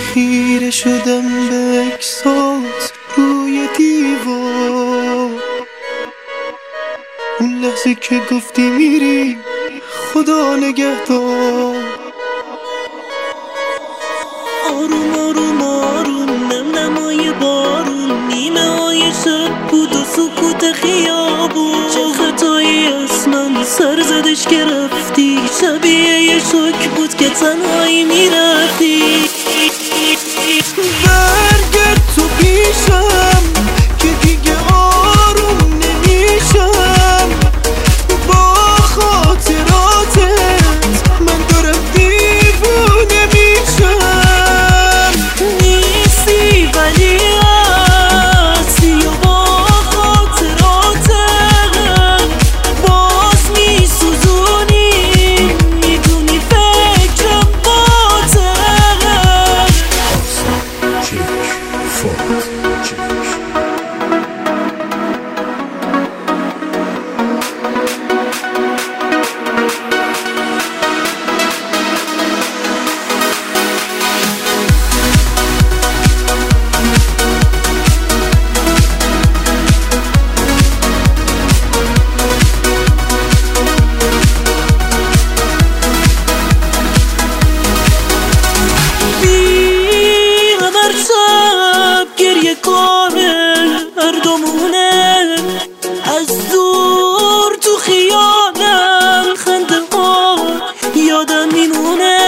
خیره شدم به عکسات روی دیوار، اون لحظه که گفتی میری خدا نگهدار. آروم آروم آروم نم نمای بارون، نیمه های شب بود و سکوت خیابون. چه خطایی از من سر زدش که رفتی، شبیه یه شک بود که تنهایی میرفتی. برگرد تو پیشم که دیگه آروم نمیشم، با خاطراتت من دارم دیوونه میشم. نیستی ولی هستی و با خاطراتت باز میسوزونی، میدونی فکرم باته. مردمونه از دور تو خیالم، خنده ها یادم میمونه.